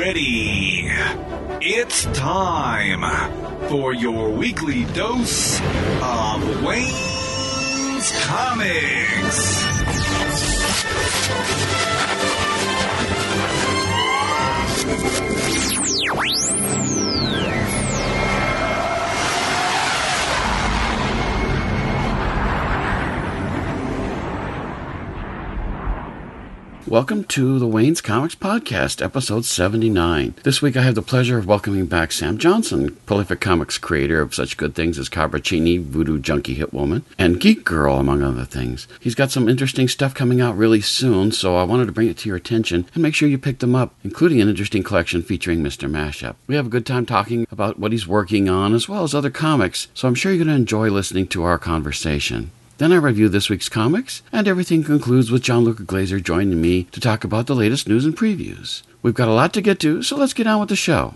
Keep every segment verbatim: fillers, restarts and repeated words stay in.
ready. It's time for your weekly dose of Wayne's Comics. Welcome to the Wayne's Comics Podcast, episode seventy-nine. This week I have the pleasure of welcoming back Sam Johnson, prolific comics creator of such good things as Cabrachini, Voodoo Junkie Hitwoman, and Geek Girl, among other things. He's got some interesting stuff coming out really soon, so I wanted to bring it to your attention and make sure you pick them up, including an interesting collection featuring Mister Mashup. We have a good time talking about what he's working on, as well as other comics, so I'm sure you're going to enjoy listening to our conversation. Then I review this week's comics, and everything concludes with Gianluca Glazer joining me to talk about the latest news and previews. We've got a lot to get to, so let's get on with the show.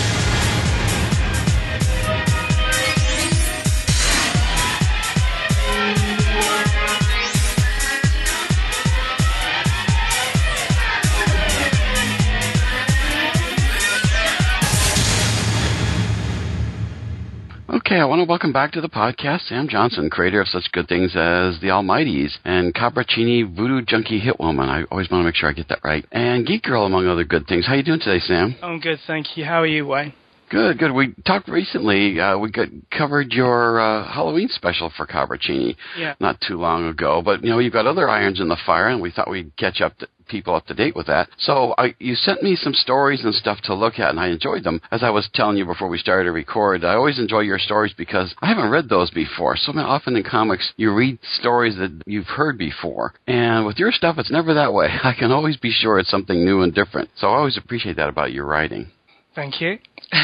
Okay, I want to welcome back to the podcast Sam Johnson, creator of such good things as The Almighties and Cabrachini, Voodoo Junkie Hitwoman. I always want to make sure I get that right. And Geek Girl, among other good things. How you doing today, Sam? I'm good, thank you. How are you, Wayne? Good, good. We talked recently, uh, we got, covered your uh, Halloween special for Cabrachini yeah. not too long ago. But, you know, you've got other irons in the fire, and we thought we'd catch up to people up to date with that. So I, you sent me some stories and stuff to look at, and I enjoyed them. As I was telling you before we started to record, I always enjoy your stories because I haven't read those before. So often in comics, you read stories that you've heard before. And with your stuff, it's never that way. I can always be sure it's something new and different. So I always appreciate that about your writing. Thank you.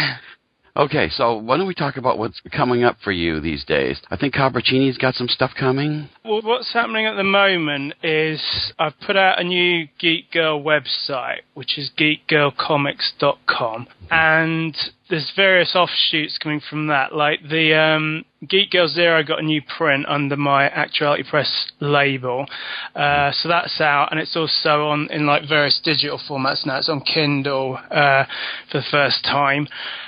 Okay, so why don't we talk about what's coming up for you these days? I think Cabrachini's got some stuff coming. Well, what's happening at the moment is I've put out a new Geek Girl website, which is geek girl comics dot com, and there's various offshoots coming from that. Like the um, Geek Girl Zero got a new print under my Actuality Press label, uh, so that's out, and it's also on in like various digital formats now. It's on Kindle uh, for the first time.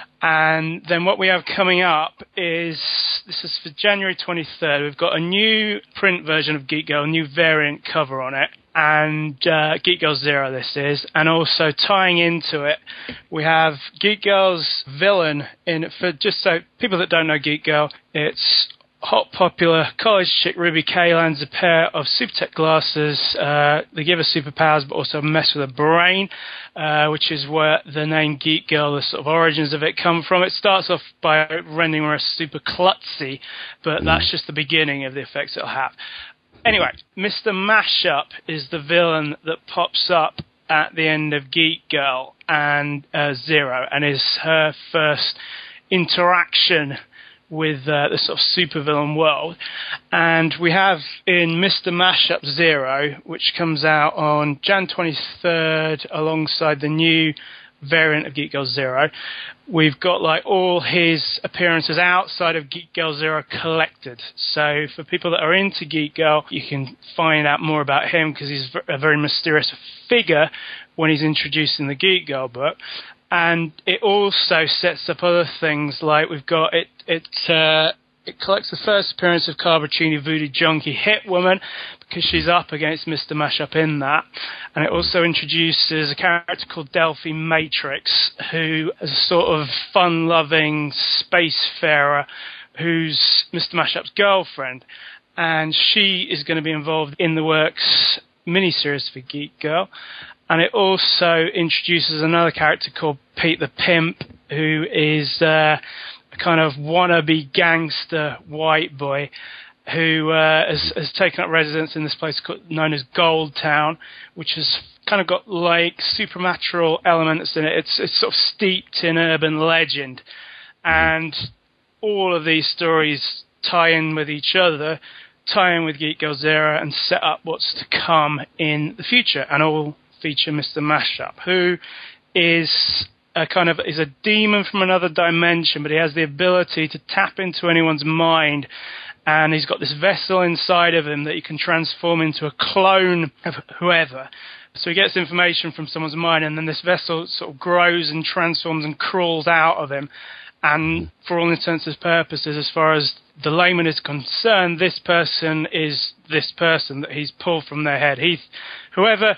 And then what we have coming up is, this is for January twenty-third, we've got a new print version of Geek Girl, a new variant cover on it, and uh, Geek Girl Zero this is, and also tying into it, we have Geek Girl's villain in it. For just so people that don't know Geek Girl, it's hot, popular college chick Ruby Kay lands a pair of super tech glasses. Uh, they give her superpowers, but also mess with her brain, uh, which is where the name Geek Girl, the sort of origins of it, come from. It starts off by rendering her super klutzy, but that's just the beginning of the effects it'll have. Anyway, Mister Mashup is the villain that pops up at the end of Geek Girl and uh, Zero, and is her first interaction with uh, the sort of supervillain world. And we have in Mister Mashup Zero, which comes out on January twenty-third alongside the new variant of Geek Girl Zero, we've got like all his appearances outside of Geek Girl Zero collected. So for people that are into Geek Girl, you can find out more about him because he's a very mysterious figure when he's introduced in the Geek Girl book. And it also sets up other things, like we've got it. It uh, it collects the first appearance of Cabrachini, Voodoo Junkie Hitwoman, because she's up against Mister Mashup in that. And it also introduces a character called Delphi Matrix, who is a sort of fun-loving spacefarer who's Mister Mashup's girlfriend. And she is going to be involved in the works miniseries for Geek Girl. And it also introduces another character called Pete the Pimp, who is uh, a kind of wannabe gangster white boy who uh, has, has taken up residence in this place called, known as Gold Town, which has kind of got like supernatural elements in it. It's, it's sort of steeped in urban legend. And all of these stories tie in with each other, tie in with Geek Girl Zero, and set up what's to come in the future. And all feature Mister Mashup, who is a kind of is a demon from another dimension, but he has the ability to tap into anyone's mind, and he's got this vessel inside of him that he can transform into a clone of whoever. So he gets information from someone's mind, and then this vessel sort of grows and transforms and crawls out of him. And for all intents and purposes, as far as the layman is concerned, this person is this person that he's pulled from their head. He, whoever...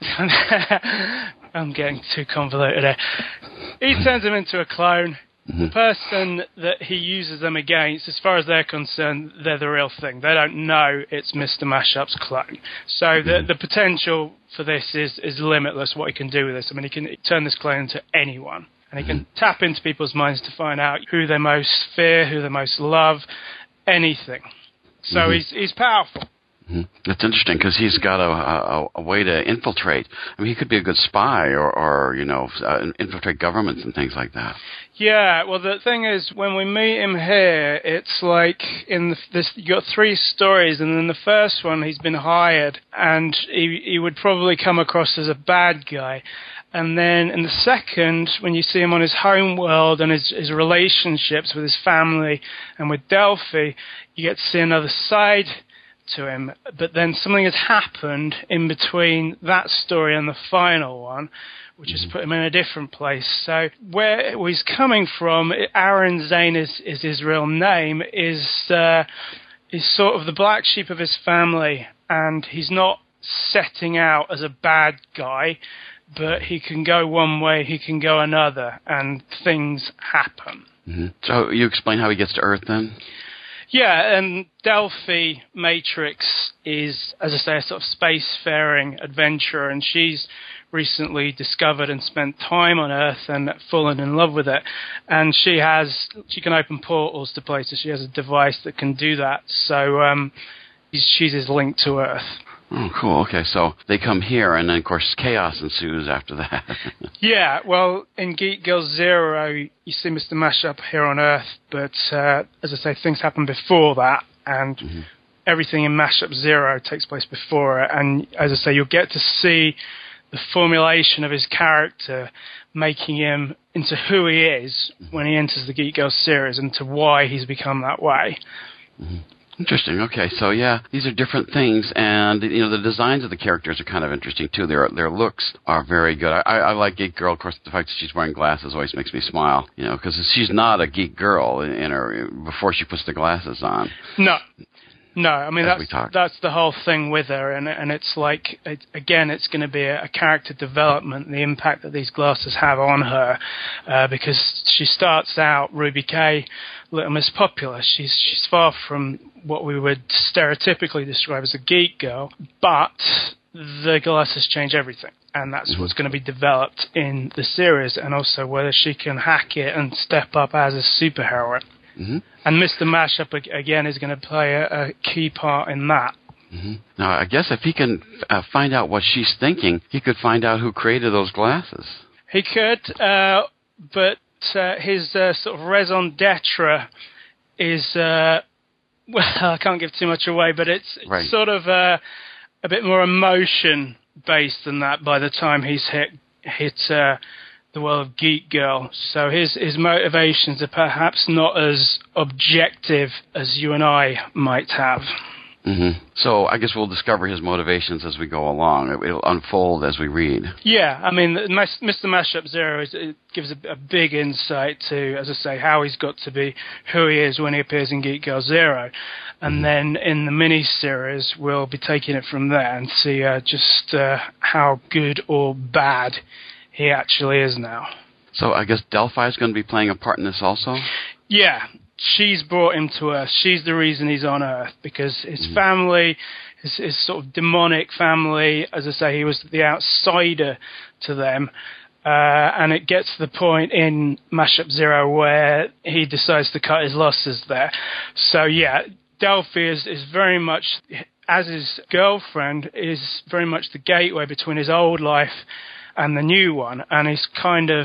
I'm getting too convoluted here. He turns him into a clone. Mm-hmm. The person that he uses them against, as far as they're concerned, they're the real thing. They don't know it's Mister Mashup's clone. So mm-hmm. the the potential for this is, is limitless, what he can do with this. I mean, he can turn this clone into anyone. And he can tap into people's minds to find out who they most fear, who they most love, anything. So mm-hmm. he's he's powerful. Mm-hmm. That's interesting because he's got a, a a way to infiltrate. I mean, he could be a good spy or, or you know, uh, infiltrate governments and things like that. Yeah, well, the thing is, when we meet him here, it's like in the, this. You got three stories, and in the first one, he's been hired, and he he would probably come across as a bad guy. And then in the second, when you see him on his home world and his, his relationships with his family and with Delphi, you get to see another side to him. But then something has happened in between that story and the final one, which has put him in a different place. So where he's coming from, Aaron Zane is, is his real name, is, uh, is sort of the black sheep of his family. And he's not setting out as a bad guy, but he can go one way, he can go another, and things happen. Mm-hmm. So you explain how he gets to Earth then? Yeah, and Delphi Matrix is, as I say, a sort of spacefaring adventurer, and she's recently discovered and spent time on Earth and fallen in love with it. And she has, she can open portals to places. She has a device that can do that. So um, she's his link to Earth. Oh, cool. Okay, so they come here, and then, of course, chaos ensues after that. Yeah, well, in Geek Girl Zero, you see Mister Mashup here on Earth, but, uh, as I say, things happen before that, and mm-hmm. everything in Mashup Zero takes place before it, and, as I say, you'll get to see the formulation of his character, making him into who he is mm-hmm. when he enters the Geek Girl series, and to why he's become that way. Mm-hmm. Interesting. Okay, so yeah, these are different things, and you know the designs of the characters are kind of interesting too. Their their looks are very good. I, I like Geek Girl. Of course, the fact that she's wearing glasses always makes me smile. You know, because she's not a geek girl in, in her before she puts the glasses on. No. No, I mean, that's that's the whole thing with her, and and it's like, it, again, it's going to be a, a character development, the impact that these glasses have on her, uh, because she starts out, Ruby Kay, Little Miss Popular. She's, she's far from what we would stereotypically describe as a geek girl, but the glasses change everything. And that's what's going to be developed in the series, and also whether she can hack it and step up as a superheroine. Mm-hmm. And Mister Mashup, again, is going to play a, a key part in that. Mm-hmm. Now, I guess if he can uh, find out what she's thinking, he could find out who created those glasses. He could, uh, but uh, his uh, sort of raison d'etre is, uh, well, I can't give too much away, but it's, it's right. sort of uh, a bit more emotion-based than that by the time he's hit, hit uh, the world of Geek Girl. So his his motivations are perhaps not as objective as you and I might have. Mm-hmm. So I guess we'll discover his motivations as we go along. It, it'll unfold as we read. Yeah, I mean, Mister Mashup Zero is, it gives a, a big insight to, as I say, how he's got to be who he is when he appears in Geek Girl Zero. And mm-hmm. then in the mini-series, we'll be taking it from there and see uh, just uh, how good or bad he actually is now. So I guess Delphi is going to be playing a part in this also? Yeah, she's brought him to Earth. She's the reason he's on Earth, because his mm. family, his, his sort of demonic family, as I say, he was the outsider to them. Uh, and it gets to the point in Mashup Zero where he decides to cut his losses there. So yeah, Delphi is, is very much, as his girlfriend, is very much the gateway between his old life and the new one, and he's kind of,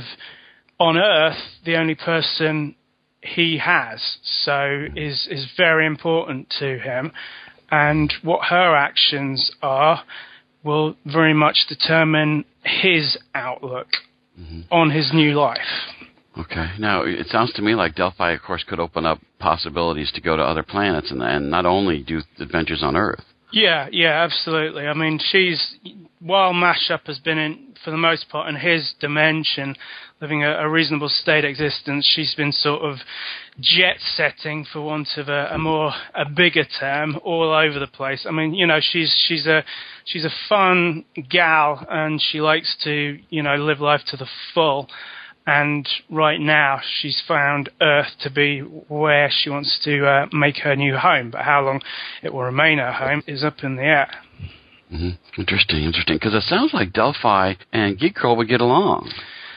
on Earth, the only person he has, so is is very important to him, and what her actions are will very much determine his outlook mm-hmm. on his new life. Okay. Now, it sounds to me like Delphi, of course, could open up possibilities to go to other planets and, and not only do adventures on Earth. Yeah, yeah, absolutely. I mean, she's while Mashup has been, in, for the most part, in his dimension, living a, a reasonable state existence, she's been sort of jet-setting, for want of a, a more a bigger term, all over the place. I mean, you know, she's she's a she's a fun gal, and she likes to, you know, live life to the full. And right now, she's found Earth to be where she wants to uh, make her new home. But how long it will remain her home is up in the air. Mm-hmm. Interesting, interesting. Because it sounds like Delphi and Geek Girl would get along.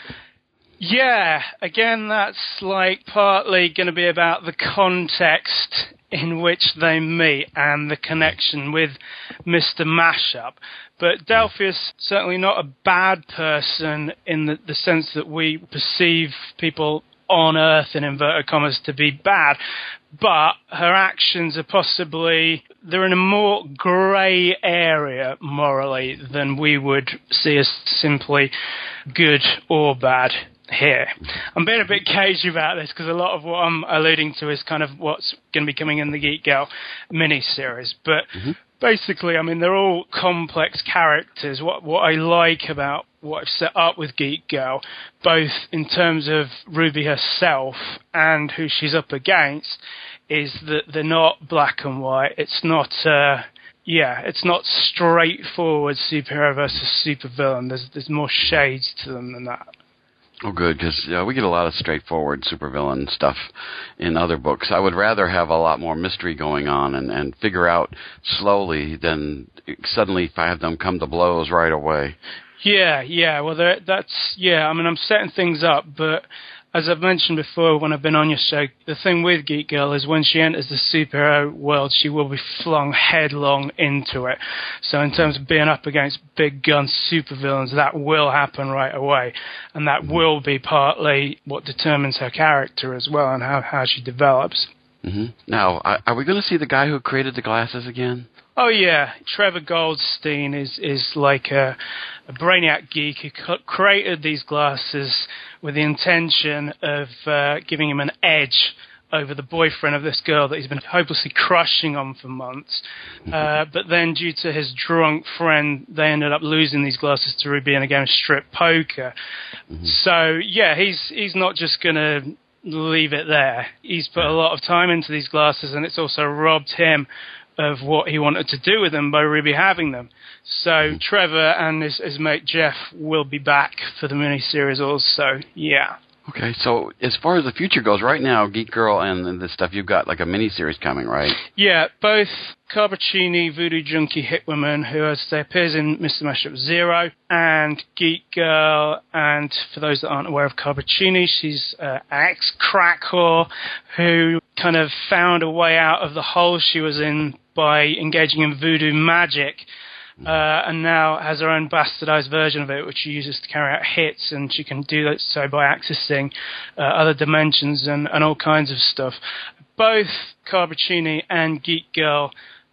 Yeah, again, that's like partly going to be about the context in which they meet and the connection with Mister Mashup. But Delphi is certainly not a bad person in the, the sense that we perceive people on Earth, in inverted commas, to be bad. But her actions are possibly, they're in a more grey area morally than we would see as simply good or bad here. I'm being a bit cagey about this because a lot of what I'm alluding to is kind of what's going to be coming in the Geek Girl miniseries. But mm-hmm. basically, I mean, they're all complex characters. What what I like about what I've set up with Geek Girl, both in terms of Ruby herself and who she's up against, is that they're not black and white. It's not... Uh, Yeah, it's not straightforward superhero versus supervillain. There's there's more shades to them than that. Oh, good, because uh, we get a lot of straightforward supervillain stuff in other books. I would rather have a lot more mystery going on and, and figure out slowly than suddenly have them come to blows right away. Yeah, yeah, well, that's, yeah, I mean, I'm setting things up, but as I've mentioned before when I've been on your show, the thing with Geek Girl is when she enters the superhero world, she will be flung headlong into it. So in terms of being up against big gun supervillains, that will happen right away. And that mm-hmm. will be partly what determines her character as well and how, how she develops. Mm-hmm. Now, are we going to see the guy who created the glasses again? Oh, yeah. Trevor Goldstein is, is like a, a brainiac geek who co- created these glasses with the intention of uh, giving him an edge over the boyfriend of this girl that he's been hopelessly crushing on for months. Uh, but then due to his drunk friend, they ended up losing these glasses to Ruby in a game of strip poker. Mm-hmm. So, yeah, he's he's not just going to leave it there. He's put a lot of time into these glasses, and it's also robbed him of what he wanted to do with them by Ruby having them. So mm-hmm. Trevor and his, his mate Jeff will be back for the miniseries also, yeah. Okay, so as far as the future goes, right now, Geek Girl and, and this stuff, you've got like a miniseries coming, right? Yeah, both Carboncini, Voodoo Junkie, Hitwoman, who, as I say, appears in Mister Mashup Zero, and Geek Girl, and for those that aren't aware of Carboncini, she's uh, an ex-crack whore who kind of found a way out of the hole she was in by engaging in voodoo magic. Uh, and now has her own bastardized version of it, which she uses to carry out hits, and she can do that so by accessing uh, other dimensions and, and all kinds of stuff. Both Carboncini and Geek Girl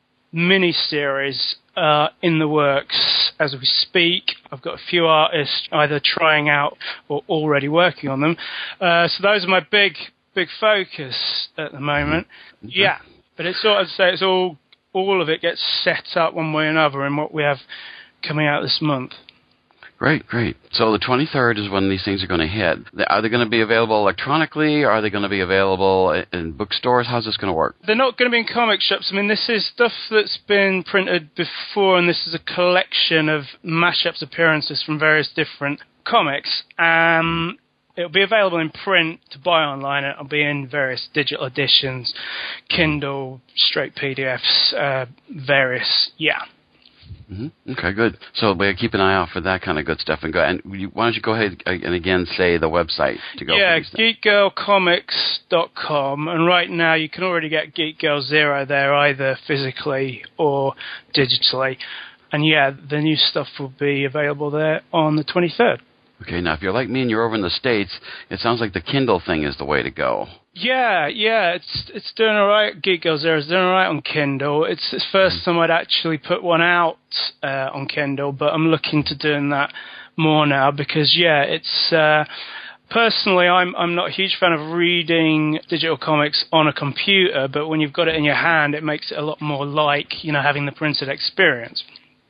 miniseries are in the works as we speak. I've got a few artists either trying out or already working on them. Uh, so those are my big, big focus at the moment. Mm-hmm. Yeah, but it's sort of say it's all. All of it gets set up one way or another in what we have coming out this month. Great, great. So the twenty-third is when these things are going to hit. Are they going to be available electronically? Are they going to be available in bookstores? How's this going to work? They're not going to be in comic shops. I mean, this is stuff that's been printed before, and this is a collection of mashups appearances from various different comics. Um... It'll be available in print to buy online. It'll be in various digital editions, Kindle, straight P D Fs, uh, various, yeah. Mm-hmm. Okay, good. So we'll keep an eye out for that kind of good stuff. And go. And you, why don't you go ahead and again say the website to go? Yeah, for these geek girl comics dot com. And right now you can already get Geek Girl Zero there, either physically or digitally. And yeah, the new stuff will be available there on the twenty-third. Okay, now if you're like me and you're over in the States, it sounds like the Kindle thing is the way to go. Yeah, yeah, it's it's doing all right. Geek Girl Zero is doing all right on Kindle. It's the first time I'd actually put one out uh, on Kindle, but I'm looking to doing that more now because, yeah, it's... Uh, personally, I'm I'm not a huge fan of reading digital comics on a computer, but when you've got it in your hand, it makes it a lot more like, you know, having the printed experience. Mm-hmm.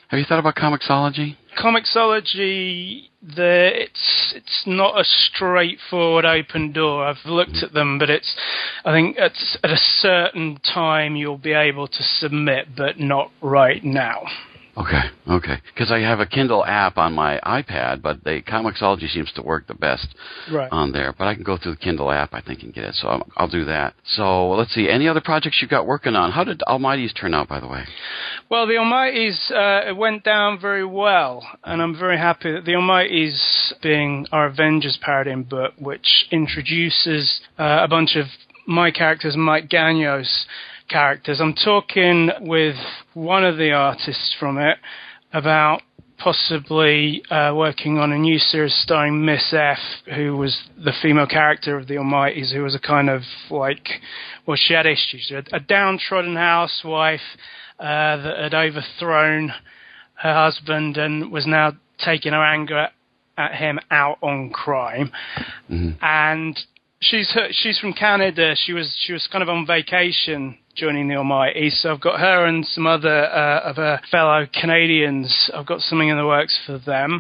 Have you thought about Comixology? Comixology, the, it's it's not a straightforward open door. I've looked at them, but it's I think at, at a certain time you'll be able to submit, but not right now. Okay, okay. Because I have a Kindle app on my iPad, but the Comixology seems to work the best right. on there. But I can go through the Kindle app, I think, and get it. So I'll, I'll do that. So let's see. Any other projects you got working on? How did Almighty's turn out, by the way? Well, the Almighty's uh, it went down very well, and I'm very happy that the Almighty's being our Avengers Paradigm book, which introduces uh, a bunch of my characters, Mike Gagno's characters. I'm talking with one of the artists from it about possibly uh, working on a new series starring Miss F, who was the female character of the Almighty's, who was a kind of like, well, she had issues. A, a downtrodden housewife uh, that had overthrown her husband and was now taking her anger at, at him out on crime. Mm-hmm. And she's her, she's from Canada. She was she was kind of on vacation joining the Almighty, so I've got her and some other uh, of her fellow Canadians. I've got something in the works for them.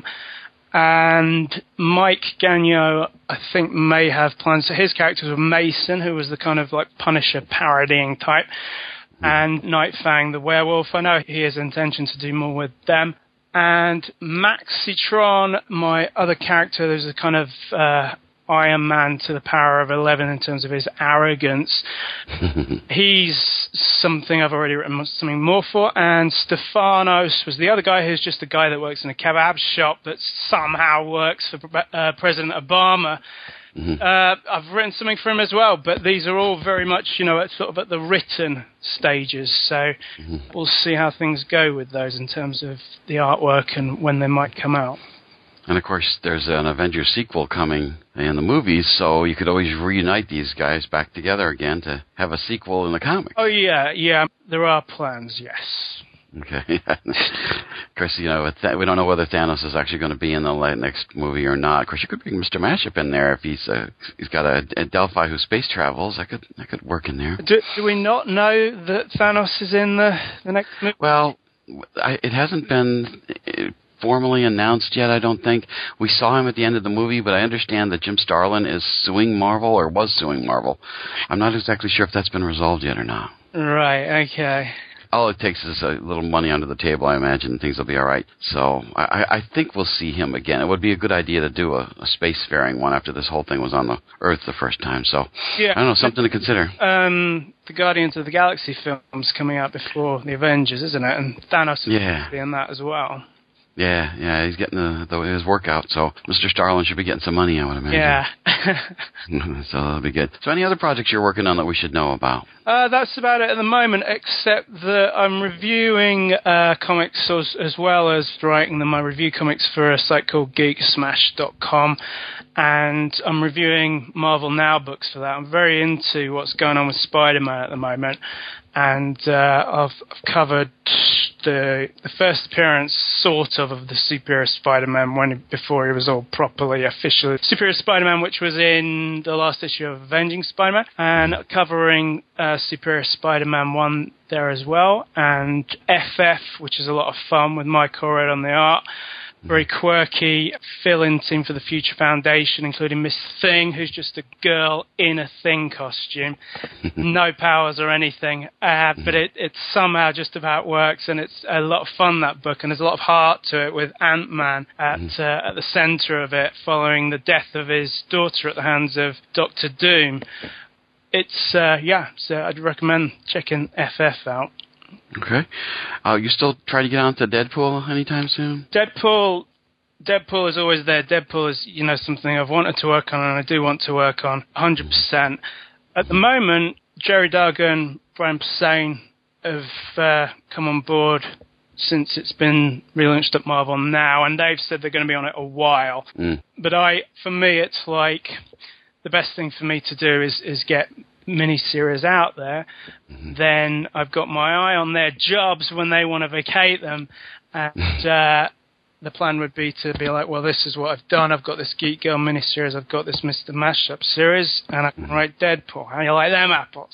And Mike Gagno, I think, may have plans. So his characters were Mason, who was the kind of like Punisher parodying type, and Night Fang, the werewolf. I know he has intention to do more with them. And Maxitron, my other character, there's a kind of uh, Iron Man to the power of eleven in terms of his arrogance. He's something I've already written something more for. And Stefanos was the other guy who's just a guy that works in a kebab shop that somehow works for uh, President Obama. Mm-hmm. Uh, I've written something for him as well, but these are all very much, you know, at sort of at the written stages. So mm-hmm. we'll see how things go with those in terms of the artwork and when they might come out. And, of course, there's an Avengers sequel coming in the movies, so you could always reunite these guys back together again to have a sequel in the comics. Oh, yeah, yeah. There are plans, yes. Okay. Of course, you know, Th- we don't know whether Thanos is actually going to be in the next movie or not. Of course, you could bring Mister Mashup in there if he's uh, he's got a, a Delphi who space travels. That could that could work in there. Do, do we not know that Thanos is in the, the next movie? Well, I, it hasn't been... It, formally announced yet, I don't think. We saw him at the end of the movie, but I understand that Jim Starlin is suing Marvel, or was suing Marvel. I'm not exactly sure if that's been resolved yet or not. Right, okay. All it takes is a little money under the table, I imagine, and things will be all right. So I, I think we'll see him again. It would be a good idea to do a, a spacefaring one after this whole thing was on the Earth the first time. So, yeah, I don't know, something to consider. Um, the Guardians of the Galaxy film's coming out before the Avengers, isn't it? And Thanos yeah. will be in that as well. Yeah, yeah, he's getting the, the, his workout, so Mister Starlin should be getting some money, I would imagine. Yeah. So that'll be good. So any other projects you're working on that we should know about? Uh, that's about it at the moment, except that I'm reviewing uh, comics as, as well as writing them. I review comics for a site called geek smash dot com, and I'm reviewing Marvel Now books for that. I'm very into what's going on with Spider-Man at the moment, and uh, I've, I've covered the, the first appearance, sort of, of the Superior Spider-Man when before he was all properly officially Superior Spider-Man, which was in the last issue of Avenging Spider-Man, and covering uh, Superior Spider-Man one there as well, and F F, which is a lot of fun with Mike Allred on the art. Very quirky fill-in team for the Future Foundation, including Miss Thing, who's just a girl in a Thing costume. No powers or anything, uh, but it, it somehow just about works, and it's a lot of fun, that book, and there's a lot of heart to it with Ant-Man at, uh, at the centre of it, following the death of his daughter at the hands of Doctor Doom. It's, uh, yeah, so I'd recommend checking F F out. Okay. Uh, you still trying to get on to Deadpool anytime soon? Deadpool, Deadpool is always there. Deadpool is, you know, something I've wanted to work on, and I do want to work on one hundred percent. At the moment, Jerry Duggan, Brian Posehn have uh, come on board since it's been relaunched at Marvel Now, and they've said they're going to be on it a while. Mm. But I, for me, it's like the best thing for me to do is, is get miniseries out there. Mm-hmm. Then I've got my eye on their jobs when they want to vacate them, and uh, the plan would be to be like, well, this is what I've done. I've got this Geek Girl miniseries. I've got this Mister Mashup series, and I can write Deadpool. How do you like them apples?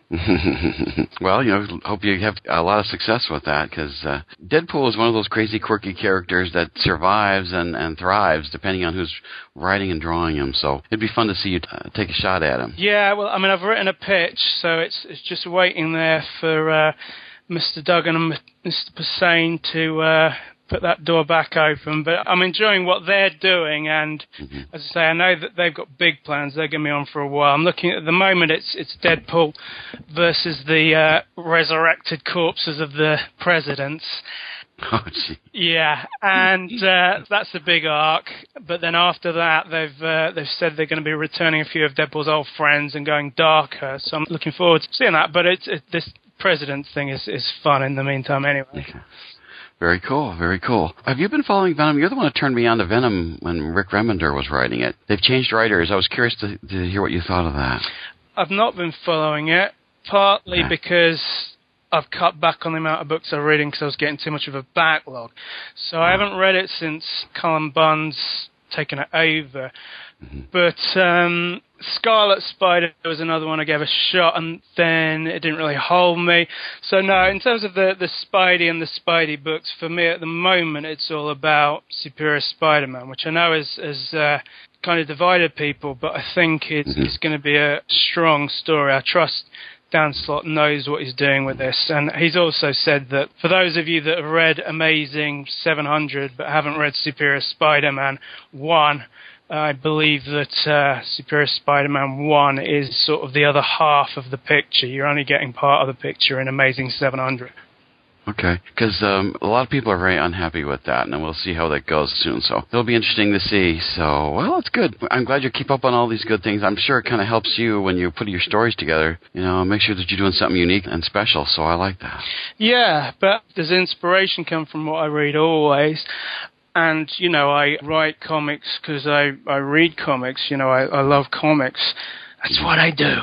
Well, you know, hope you have a lot of success with that, because uh, Deadpool is one of those crazy, quirky characters that survives and, and thrives depending on who's writing and drawing him. So it'd be fun to see you uh, take a shot at him. Yeah, well, I mean, I've written a pitch, so it's it's just waiting there for uh, Mister Duggan and Mister Posehn to uh, put that door back open. But I'm enjoying what they're doing, and mm-hmm. as I say, I know that they've got big plans. They're going to be on for a while. I'm looking at the moment. It's it's Deadpool versus the uh, resurrected corpses of the presidents. Oh, gee. Yeah, and uh, that's a big arc. But then after that, they've uh, they've said they're going to be returning a few of Deadpool's old friends and going darker. So I'm looking forward to seeing that. But it's it, this president thing is is fun in the meantime, anyway. Okay. Very cool, very cool. Have you been following Venom? You're the one who turned me on to Venom when Rick Remender was writing it. They've changed writers. I was curious to, to hear what you thought of that. I've not been following it, partly yeah. because I've cut back on the amount of books I'm reading because I was getting too much of a backlog. So I haven't read it since Cullen Bunn's taken it over. Mm-hmm. But um, Scarlet Spider was another one I gave a shot, and then it didn't really hold me. So no, in terms of the, the Spidey and the Spidey books, for me at the moment it's all about Superior Spider-Man, which I know has, has uh, kind of divided people, but I think it's, mm-hmm. it's going to be a strong story. I trust Dan Slott knows what he's doing with this, and he's also said that for those of you that have read Amazing seven hundred but haven't read Superior Spider-Man one, I believe that uh, Superior Spider-Man one is sort of the other half of the picture. You're only getting part of the picture in Amazing seven hundred. Okay, because um, a lot of people are very unhappy with that, and we'll see how that goes soon. So it'll be interesting to see. So, well, it's good. I'm glad you keep up on all these good things. I'm sure it kind of helps you when you put your stories together. You know, make sure that you're doing something unique and special. So I like that. Yeah, but does inspiration come from what I read always? And, you know, I write comics because I, I read comics. You know, I, I love comics. That's what I do.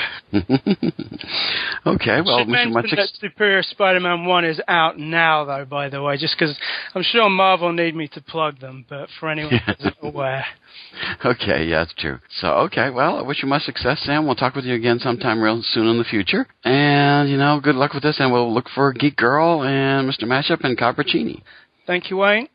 Okay, well, I should mention much ex- that Superior Spider-Man one is out now, though, by the way, just because I'm sure Marvel need me to plug them, but for anyone who's not aware. Okay, yeah, that's true. So, okay, well, I wish you much success, Sam. We'll talk with you again sometime real soon in the future. And, you know, good luck with this, and we'll look for Geek Girl and Mister Mashup and Capricini. Thank you, Wayne.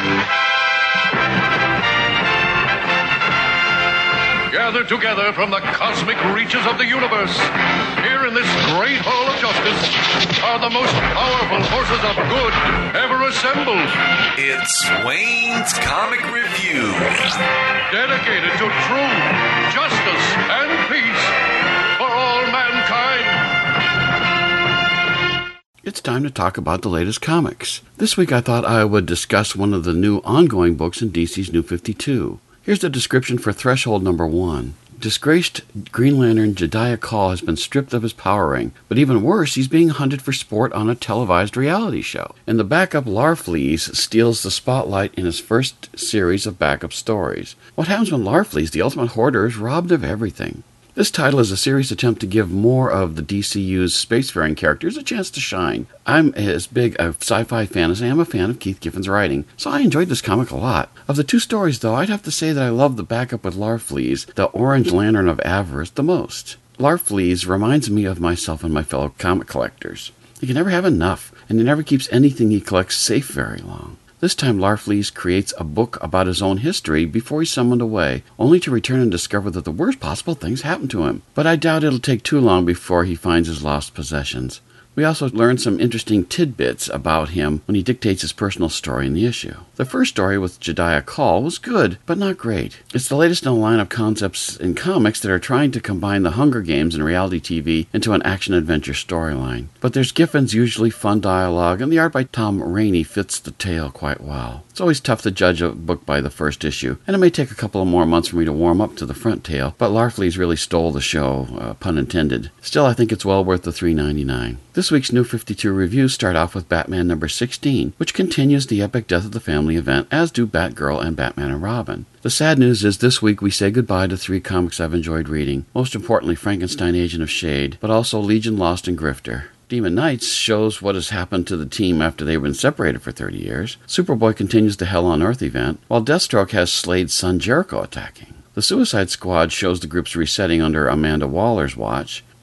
Gathered together from the cosmic reaches of the universe, here in this great hall of justice, are the most powerful forces of good ever assembled. It's Wayne's Comic Review. Dedicated to truth, justice, and peace for all mankind. It's time to talk about the latest comics. This week I thought I would discuss one of the new ongoing books in D C's New fifty-two. Here's the description for Threshold number one. Disgraced Green Lantern Jediah Call has been stripped of his power ring, but even worse, he's being hunted for sport on a televised reality show. In the backup, Larfleeze steals the spotlight in his first series of backup stories. What happens when Larfleeze, the ultimate hoarder, is robbed of everything? This title is a serious attempt to give more of the D C U's spacefaring characters a chance to shine. I'm as big a sci-fi fan as I am a fan of Keith Giffen's writing, so I enjoyed this comic a lot. Of the two stories, though, I'd have to say that I love the backup with Larfleeze, the Orange Lantern of Avarice, the most. Larfleeze reminds me of myself and my fellow comic collectors. He can never have enough, and he never keeps anything he collects safe very long. This time Larfleeze creates a book about his own history before he's summoned away, only to return and discover that the worst possible things happened to him. But I doubt it'll take too long before he finds his lost possessions. We also learn some interesting tidbits about him when he dictates his personal story in the issue. The first story with Jediah Call was good, but not great. It's the latest in a line of concepts in comics that are trying to combine the Hunger Games and reality T V into an action-adventure storyline. But there's Giffen's usually fun dialogue, and the art by Tom Rainey fits the tale quite well. It's always tough to judge a book by the first issue, and it may take a couple of more months for me to warm up to the front tale, but Larfleeze really stole the show, uh, pun intended. Still, I think it's well worth the three ninety-nine. This week's New fifty-two reviews start off with Batman number sixteen, which continues the epic Death of the Family event, as do Batgirl and Batman and Robin. The sad news is this week we say goodbye to three comics I've enjoyed reading, most importantly Frankenstein Agent of Shade, but also Legion Lost and Grifter. Demon Knights shows what has happened to the team after they've been separated for thirty years. Superboy continues the Hell on Earth event, while Deathstroke has Slade's son Jericho attacking. The Suicide Squad shows the group's resetting under Amanda Waller's watch,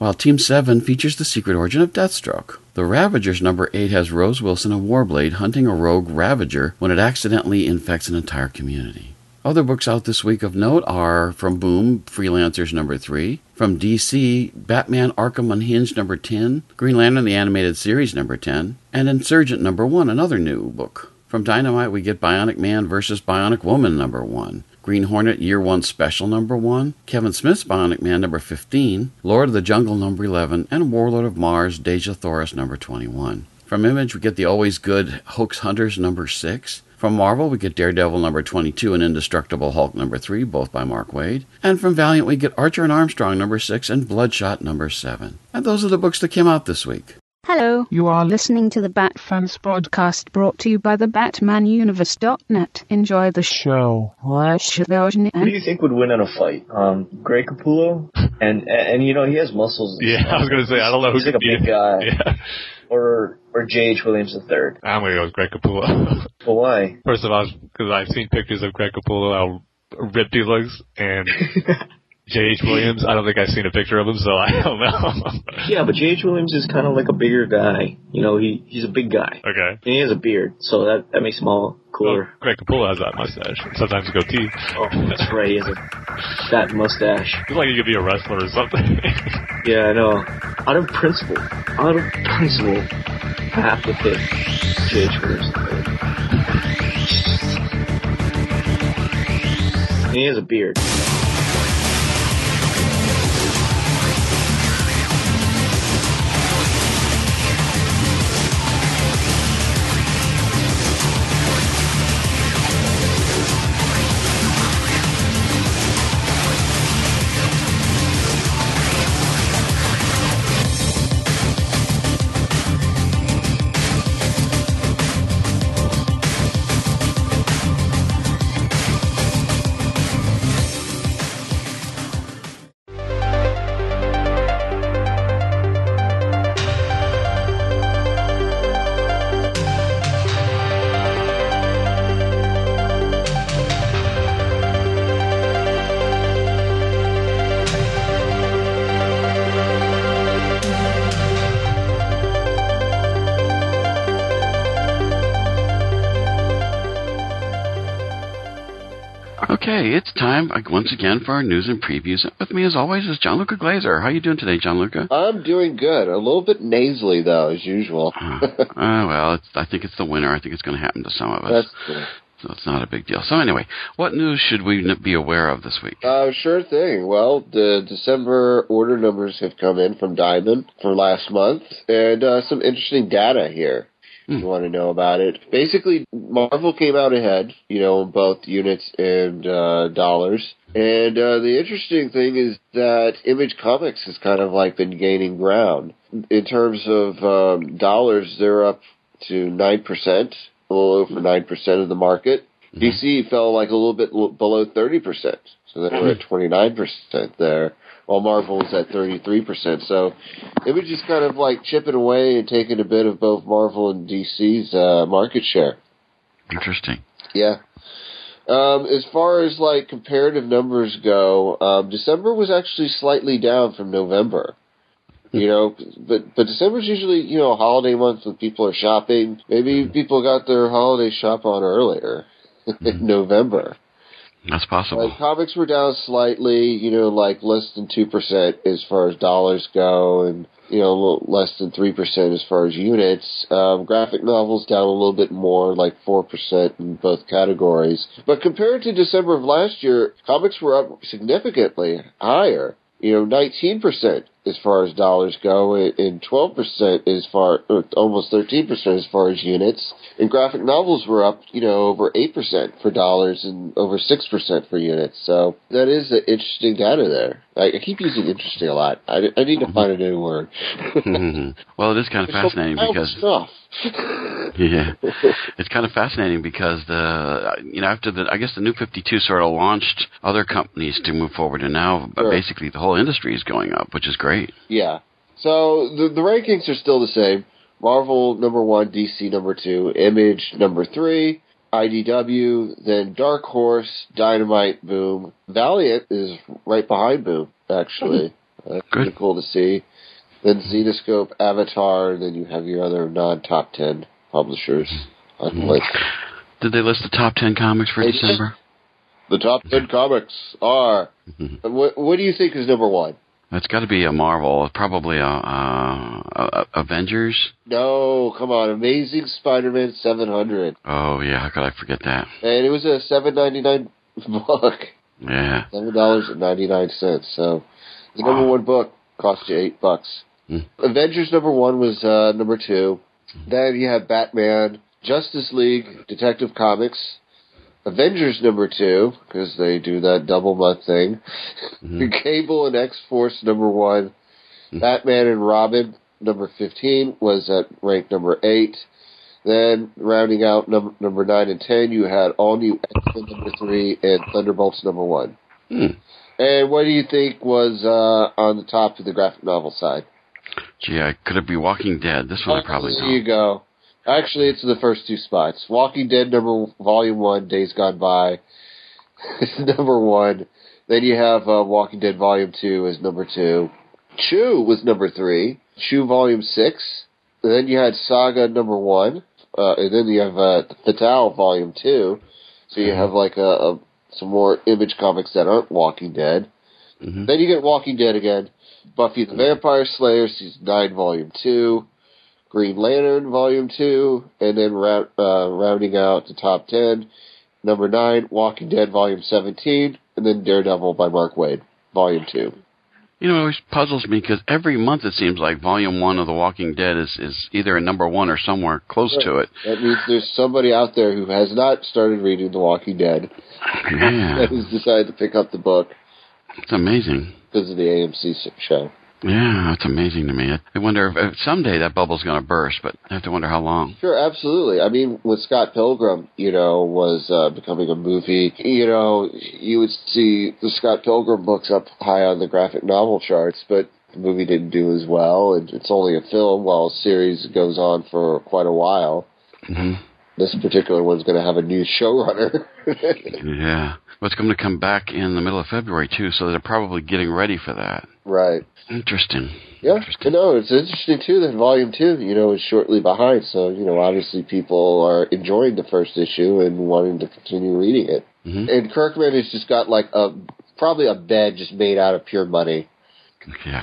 while Team seven features The Secret Origin of Deathstroke. The Ravagers number eight has Rose Wilson and Warblade hunting a rogue Ravager when it accidentally infects an entire community. Other books out this week of note are from Boom, Freelancers number three, from D C, Batman Arkham Unhinged number ten, Green Lantern the Animated Series number ten, and Insurgent number one, another new book. From Dynamite we get Bionic Man versus Bionic Woman number one, Green Hornet Year one Special number one, Kevin Smith's Bionic Man number fifteen, Lord of the Jungle number eleven, and Warlord of Mars, Deja Thoris number twenty-one. From Image we get the always good Hoax Hunters number six, from Marvel, we get Daredevil number twenty-two and Indestructible Hulk number three, both by Mark Waid. And from Valiant, we get Archer and Armstrong number six and Bloodshot number seven. And those are the books that came out this week. Hello, you are listening to the Bat Fans podcast brought to you by the Batman Universe dot net. Enjoy the show. Who do you think would win in a fight? Um, Greg Capullo? And, and, and, you know, he has muscles. Yeah, I was going to say, I don't know who He's like a big guy. Yeah. Or or J H. Williams the third. I'm going to go with Greg Capullo. But why? First of all, because I've seen pictures of Greg Capullo, how ripped he looks, and J H. Williams, I don't think I've seen a picture of him, so I don't know. Yeah, but J H. Williams is kind of like a bigger guy. You know, he he's a big guy. Okay. And he has a beard, so that, that makes him all cooler. Well, Greg Capullo has that mustache. Sometimes a goatee. Oh, that's right. He has a fat mustache. Looks like he could be a wrestler or something. Yeah, I know. Out of principle. Out of principle, I have to pick J H. Williams the third. And he has a beard. Okay, it's time uh, once again for our news and previews. With me, as always, is Gianluca Glazer. How are you doing today, Gianluca? I'm doing good. A little bit nasally, though, as usual. uh, uh, well, it's, I think it's the winter. I think it's going to happen to some of us. That's cool. So it's not a big deal. So anyway, what news should we be aware of this week? Uh, sure thing. Well, the December order numbers have come in from Diamond for last month, and uh, some interesting data here. If you want to know about it. Basically, Marvel came out ahead, you know, in both units and uh, dollars. And uh, the interesting thing is that Image Comics has kind of like been gaining ground. In terms of um, dollars, they're up to nine percent, a little over nine percent of the market. Mm-hmm. D C fell like a little bit below thirty percent, so they were at twenty-nine percent there, while Marvel is at thirty-three percent. So Image is kind of like chipping away and taking a bit of both Marvel and D C's uh, market share. Interesting. Yeah. Um, as far as like comparative numbers go, um, December was actually slightly down from November. You know, but but December's usually, you know, a holiday month when people are shopping. Maybe people got their holiday shop on earlier in November. That's possible. Like, comics were down slightly, you know, like less than two percent as far as dollars go, and, you know, a little less than three percent as far as units. Um, graphic novels down a little bit more, like four percent in both categories. But compared to December of last year, comics were up significantly higher. You know, nineteen percent as far as dollars go, and twelve percent as far, almost thirteen percent as far as units. And graphic novels were up, you know, over eight percent for dollars and over six percent for units. So that is the interesting data there. I, I keep using interesting a lot. I, I need to find a new word. Well, it is kind of fascinating because stuff. Yeah, it's kind of fascinating because the you know after the I guess the New fifty-two sort of launched other companies to move forward, and now sure. basically the whole industry is going up, which is great. Yeah. So the the rankings are still the same. Marvel number one, D C number two, Image number three, I D W, then Dark Horse, Dynamite, Boom. Valiant is right behind Boom, actually. That's pretty cool to see. then Zenoscope, Avatar, and then you have your other non-top ten publishers on the list. Did they list the top ten comics for They December? did. The top ten comics are... what, what do you think is number one? It's got to be a Marvel, probably a, uh, a, a Avengers. No, come on, Amazing Spider-Man seven hundred. Oh yeah, how could I forget that? And it was a seven ninety-nine book. Yeah. seven dollars and ninety-nine cents. So the number Wow. one book cost you eight bucks. Mm. Avengers number one was uh, number two. Then you have Batman, Justice League, Detective Comics. Avengers number two, because they do that double month thing. Mm-hmm. Cable and X-Force number one. Mm-hmm. Batman and Robin number fifteen was at rank number eight. Then rounding out number number nine and ten, you had All New X-Men number three and Thunderbolts number one. Mm. And what do you think was uh, on the top of the graphic novel side? Gee, I, could it be Walking Dead? This one I probably There know. you go. Actually, it's the first two spots. Walking Dead number volume one, Days Gone By, is number one. Then you have uh, Walking Dead volume two as number two. Chew was number three. Chew volume six. And then you had Saga number one. Uh, and then you have uh, Fatale volume two. So you have like a, a some more Image comics that aren't Walking Dead. Mm-hmm. Then you get Walking Dead again. Buffy the Vampire Slayer season nine volume two. Green Lantern volume two, and then round, uh, rounding out the top ten, number nine, Walking Dead volume seventeen, and then Daredevil by Mark Waid, volume two. You know, it always puzzles me because every month it seems like volume one of The Walking Dead is, is either a number one or somewhere close Right. to it. That means there's somebody out there who has not started reading The Walking Dead Yeah. that has decided to pick up the book It's amazing. because of the A M C show. Yeah, that's amazing to me. I wonder if, if someday that bubble's going to burst, but I have to wonder how long. Sure, absolutely. I mean, when Scott Pilgrim, you know, was uh, becoming a movie, you know, you would see the Scott Pilgrim books up high on the graphic novel charts, but the movie didn't do as well, and it's only a film while a series goes on for quite a while. Mm-hmm. This particular one's going to have a new showrunner. Yeah. Well, it's going to come back in the middle of February, too, so they're probably getting ready for that. Right. Interesting. Yeah, Interesting. you know, it's interesting, too, that Volume two, you know, is shortly behind. So, you know, obviously people are enjoying the first issue and wanting to continue reading it. Mm-hmm. And Kirkman has just got, like, a probably a bed just made out of pure money. Yeah.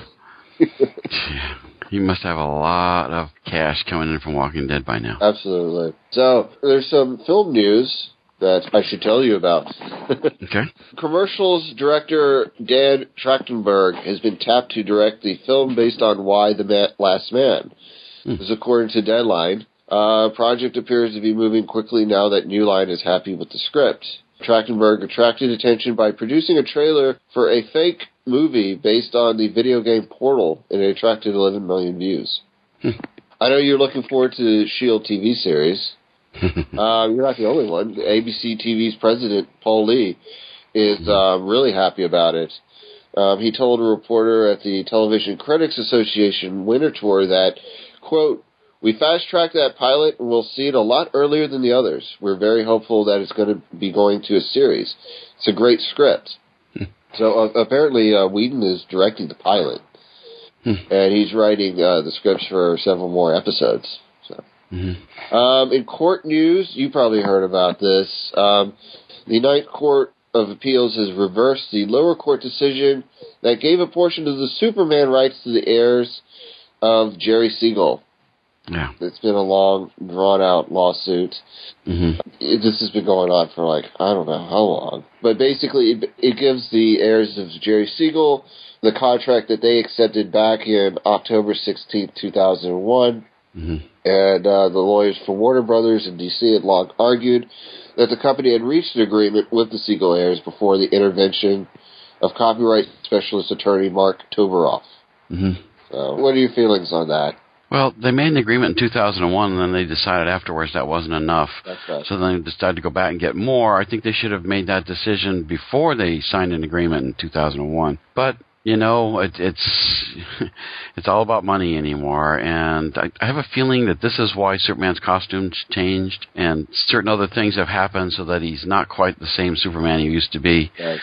Yeah. He must have a lot of cash coming in from Walking Dead by now. Absolutely. So, there's some film news that I should tell you about. Okay. Commercials director Dan Trachtenberg has been tapped to direct the film based on Y: The Ma- Last Man. Hmm. This is according to Deadline. Uh, project appears to be moving quickly now that New Line is happy with the script. Trachtenberg attracted attention by producing a trailer for a fake movie based on the video game Portal, and it attracted eleven million views. Hmm. I know you're looking forward to the S H I E L D T V series. uh, you're not the only one. A B C T V's president, Paul Lee, is uh, really happy about it. Um, he told a reporter at the Television Critics Association Winter Tour that, quote, "We fast-tracked that pilot and we'll see it a lot earlier than the others. We're very hopeful that it's going to be going to a series. It's a great script." So uh, apparently uh, Whedon is directing the pilot, and he's writing uh, the scripts for several more episodes. So. Mm-hmm. Um, in court news, you probably heard about this. Um, the Ninth Court of Appeals has reversed the lower court decision that gave a portion of the Superman rights to the heirs of Jerry Siegel. Yeah. It's been a long, drawn-out lawsuit. Mm-hmm. It, this has been going on for, like, I don't know how long. But basically, it, it gives the heirs of Jerry Siegel the contract that they accepted back in October sixteenth, two thousand one. Mm-hmm. And uh, the lawyers for Warner Brothers in D C had long argued that the company had reached an agreement with the Siegel heirs before the intervention of copyright specialist attorney Mark Toberoff. Mm-hmm. So, what are your feelings on that? Well, they made an agreement in two thousand one, and then they decided afterwards that wasn't enough. That's right. So then they decided to go back and get more. I think they should have made that decision before they signed an agreement in two thousand one. But, you know, it, it's it's all about money anymore. And I, I have a feeling that this is why Superman's costume's changed, and certain other things have happened so that he's not quite the same Superman he used to be. Right.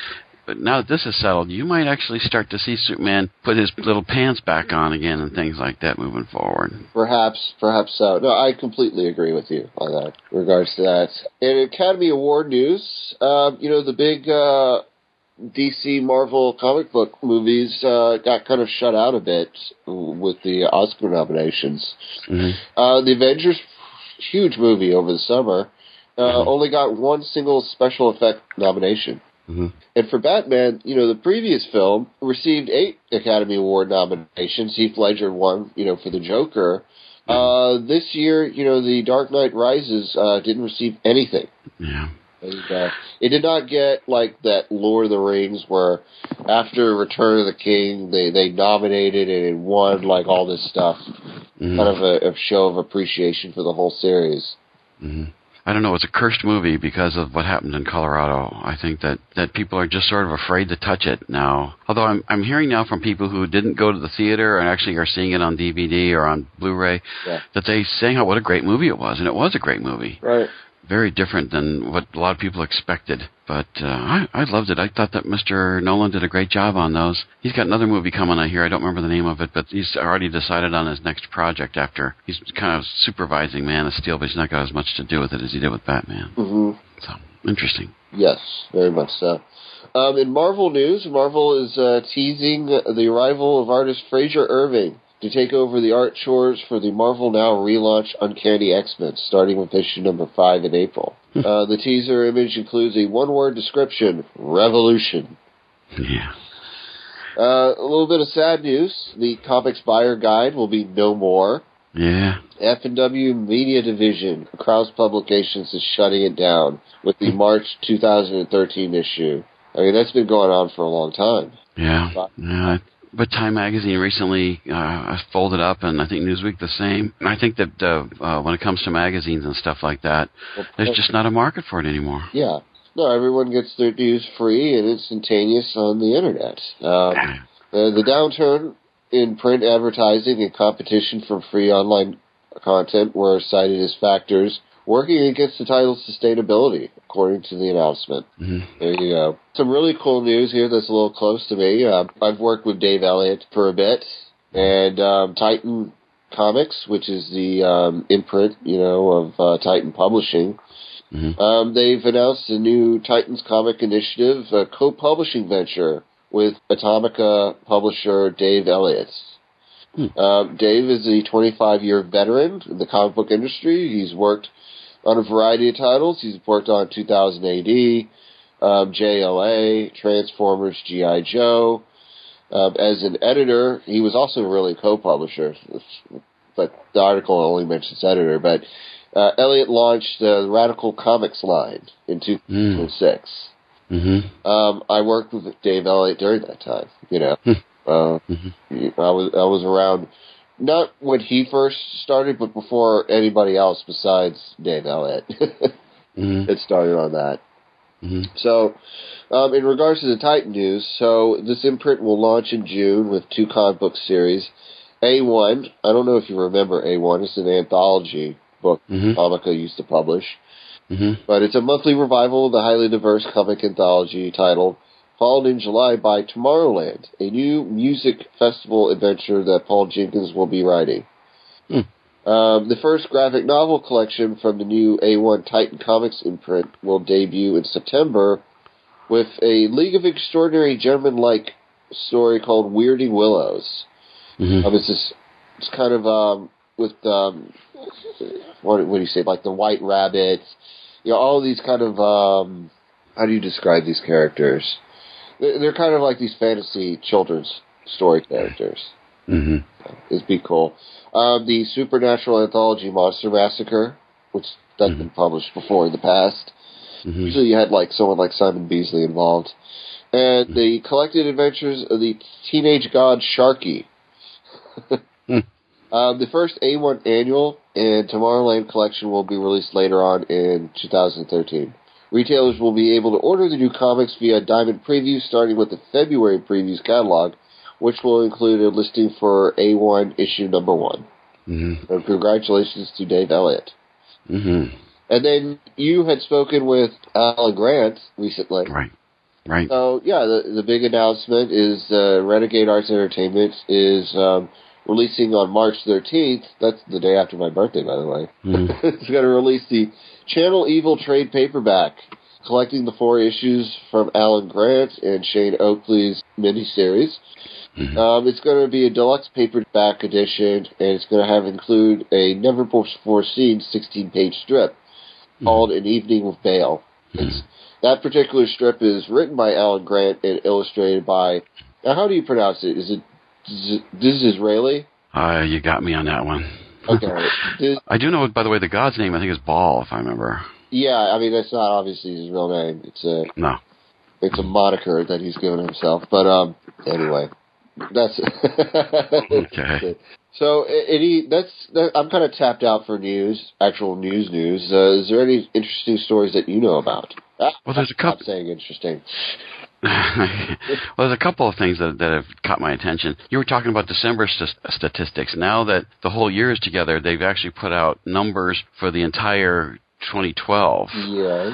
But now that this is settled, you might actually start to see Superman put his little pants back on again and things like that moving forward. Perhaps, perhaps so. No, I completely agree with you on that, in regards to that. In Academy Award news, um, you know, the big uh, D C Marvel comic book movies uh, got kind of shut out a bit with the Oscar nominations. Mm-hmm. Uh, the Avengers, huge movie over the summer, uh, mm-hmm. only got one single special effect nomination. Mm-hmm. And for Batman, you know, the previous film received eight Academy Award nominations. Heath Ledger won, you know, for the Joker. Uh, this year, you know, The Dark Knight Rises uh, didn't receive anything. Yeah. And, uh, it did not get like that Lord of the Rings where after Return of the King, they, they nominated and it won like all this stuff. Mm-hmm. Kind of a, a show of appreciation for the whole series. Mm-hmm. I don't know, it's a cursed movie because of what happened in Colorado. I think that, that people are just sort of afraid to touch it now. Although I'm I'm hearing now from people who didn't go to the theater and actually are seeing it on D V D or on Blu-ray, yeah. that they saying how what a great movie it was, and it was a great movie. Right. Very different than what a lot of people expected. But uh, I, I loved it. I thought that Mister Nolan did a great job on those. He's got another movie coming out here. I don't remember the name of it, but he's already decided on his next project after he's kind of supervising Man of Steel, but he's not got as much to do with it as he did with Batman. Mm-hmm. So, interesting. Yes, very much so. Um, in Marvel news, Marvel is uh, teasing the arrival of artist Fraser Irving to take over the art chores for the Marvel Now relaunch Uncanny X-Men, starting with issue number five in April. uh, the teaser image includes a one-word description, Revolution. Yeah. Uh, a little bit of sad news. The Comics Buyer Guide will be no more. Yeah. F and W Media Division, Krause Publications, is shutting it down with the March two thousand thirteen issue. I mean, that's been going on for a long time. Yeah. But, yeah. But Time Magazine recently uh, folded up, and I think Newsweek the same. And I think that uh, uh, when it comes to magazines and stuff like that, well, there's just not a market for it anymore. Yeah. No, everyone gets their news free and instantaneous on the Internet. Um, uh, the downturn in print advertising and competition from free online content were cited as factors working against the title's sustainability, according to the announcement. Mm-hmm. There you go. Some really cool news here that's a little close to me. Uh, I've worked with Dave Elliott for a bit, and um, Titan Comics, which is the um, imprint, you know, of uh, Titan Publishing, mm-hmm. um, they've announced a new Titans Comic Initiative, a co-publishing venture with Atomica publisher Dave Elliott. Hmm. Um, Dave is a twenty-five-year veteran in the comic book industry. He's worked on a variety of titles. He's worked on two thousand A D, um, J L A, Transformers, G I. Joe. Um, as an editor, he was also really a co-publisher, but the article only mentions editor. But uh, Elliott launched the Radical Comics line in two thousand six. Mm-hmm. Um, I worked with Dave Elliott during that time, you know. uh, mm-hmm. I was I was around, not when he first started, but before anybody else besides Dave Elliott mm-hmm. had started on that. Mm-hmm. So, um, in regards to the Titan news, so this imprint will launch in June with two comic book series. A one, I don't know if you remember A one, it's an anthology book mm-hmm. Atomica used to publish. Mm-hmm. But it's a monthly revival of the highly diverse comic anthology titled Followed in July by Tomorrowland, a new music festival adventure that Paul Jenkins will be writing. Mm. Um, the first graphic novel collection from the new A one Titan Comics imprint will debut in September with a League of Extraordinary Gentlemen-like story called Weirding Willows. Mm-hmm. Um, it's, this, it's kind of um, with, um, what, what do you say, like the White Rabbit, you know, all these kind of, um, how do you describe these characters? They're kind of like these fantasy children's story characters. Mm-hmm. It'd be cool. Um, the Supernatural Anthology Monster Massacre, which that's mm-hmm. been published before in the past. Mm-hmm. Usually you had like someone like Simon Beasley involved. And mm-hmm. the Collected Adventures of the Teenage God Sharky. mm. um, the first A one annual and Tomorrowland collection will be released later on in two thousand thirteen. Retailers will be able to order the new comics via Diamond Preview, starting with the February Previews catalog, which will include a listing for A one issue number one. Mm-hmm. And congratulations to Dave Elliott. Mm-hmm. And then you had spoken with Alan Grant recently. Right. Right. So, yeah, the, the big announcement is uh, Renegade Arts Entertainment is um, releasing on March thirteenth. That's the day after my birthday, by the way. Mm. It's going to release the Channel Evil trade paperback, collecting the four issues from Alan Grant and Shane Oakley's miniseries. Mm-hmm. Um, it's going to be a deluxe paperback edition, and it's going to have include a never-before-seen sixteen-page strip mm-hmm. called An Evening with Bale. Mm-hmm. That particular strip is written by Alan Grant and illustrated by... Now, how do you pronounce it? Is it... Z- this is Israeli? Uh, you got me on that one. Okay. This, I do know, by the way, the god's name, I think, is Baal, if I remember. Yeah, I mean, that's not obviously his real name. It's a... No. It's a moniker that he's given himself. But, um, anyway... That's okay. So, any that's that, I'm kind of tapped out for news, actual news news. Uh, is there any interesting stories that you know about? Ah, well, there's a couple. I'm saying interesting. Well, there's a couple of things that that have caught my attention. You were talking about December st- statistics. Now that the whole year is together, they've actually put out numbers for the entire twenty twelve. Yes.